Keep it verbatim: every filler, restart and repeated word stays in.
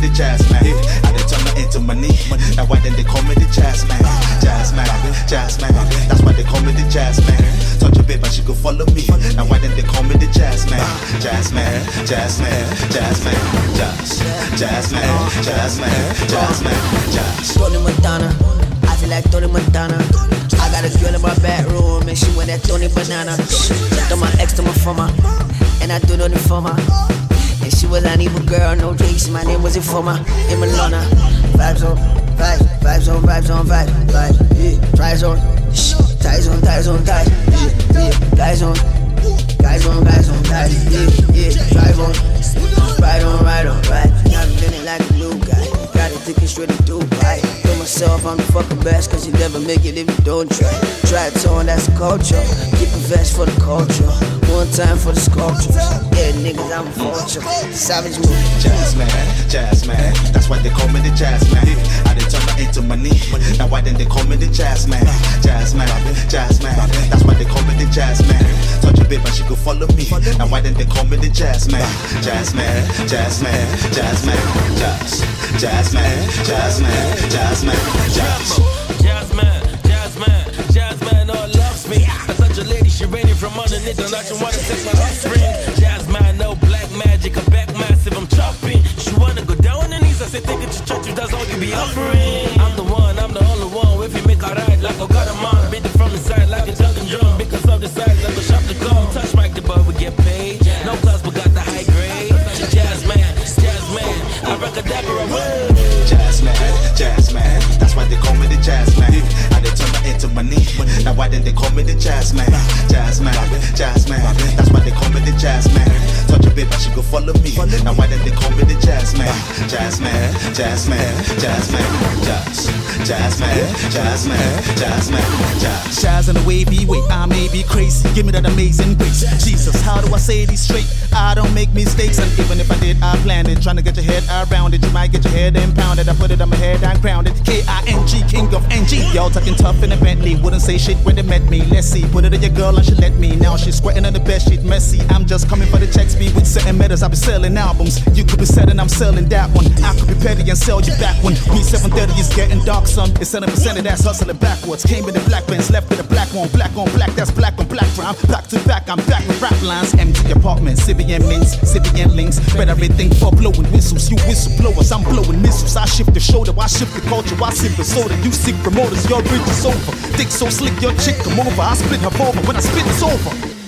the jazz man. I done turn her into money. Now why then they call me the jazz man? Jazz man, jazz man. That's why they call me the jazz man. Touch a bit, but she go follow me. Now why then they call me the jazz man? Jazz man, jazz man, jazz man, jazz, jazz man, jazz man, jazz man, jazz. Tony Montana, I feel like Tony Montana. I got a girl in my bedroom and she want that Tony Banana. Throw my ex to my former, and I do nothing for my. And she was an evil girl, no tricks. My name was Informer, in Milana. Vibes on, vibes, vibes on, vibes on, vibes, vibes, yeah. Tries on, ties on, ties on, ties, yeah, yeah. Guys on, guys on, guys on, ties, yeah, yeah. Drive on, ride on, ride on, ride. I'm feeling like a new guy. Got a ticket straight to Dubai. Told myself I'm the fucking best, cause you never make it if you don't try. Try it on, that's the culture. Keep a vest for the culture. One time for the sculptures. Yeah, niggas, I'm a vulture. Savage move. Jazz man, jazz man. That's why they call me the jazz man. I done turn her into money. Now why then they call me the jazz man? Jazz man, jazz man. That's why they call me the jazz man. Touch a bit, but she go follow me. Now why then they call me the jazz man? Jazz man, jazz man, jazz man, jazz, jazz man, jazz man, jazz man, jazz. Jazz man, jazz man, jazz man, all loves me. I touch a lady, she raining from underneath, and I just wanna take my offspring. Jazz man, no black magic, a back massive, I'm chopping. She wanna go down on her knees, I say take it to church, if that's all you be offering. I'm the one, I'm the only one. If you make her ride like a Godamon, beat it from the side like a Duncan drum. Because of the size, I go shop the car. Touch Mike the bud, we get paid. No class, but got the high grade. Jazz man, jazz man, I rock a dapper away. Jazz man, jazz man. That's why they call me the jazz man. I done turn her into money. Now why then they call me the jazz man? Jazz man, jazz man. That's why they call me the jazz man. Touch a bit, but she go follow me. Now why then they call me the jazz man? Jazz man, jazz man, jazz man, jazz, jazz man, jazz man, jazz man, jazz. Jazz in a wavy way, I may be crazy. Give me that amazing grace. Jesus, how do I say these straight? I don't make mistakes, and even if I did, I planned it. Trying to get your head around it, you might get your head impounded. I put it on my head and crowned it. K I N G, king of N G. Y'all talking tough in a Bentley, wouldn't say shit when they met me. Let's see, put it on your girl and she let me. Now she's squatting on the bed sheet, messy. I'm just coming for the checks, be with certain metals. I be selling albums. You could be selling, I'm selling that one. I could be petty and sell you back one. Me seven thirty is getting dark, son. It's seven percent of that's hustling backwards. Came with the black pants, left with the black one. Black on black, that's black on black. I'm back to back, I'm back with rap lines. Empty apartments, Sibian mints, Sibian links. Spread everything for blowing whistles. You whistleblowers, I'm blowing missiles. I shift the shoulder, I shift the culture. I sip the soda, you seek promoters. Your bridge is over. Dick so slick, your chick come over. I split her over when I spit it's over.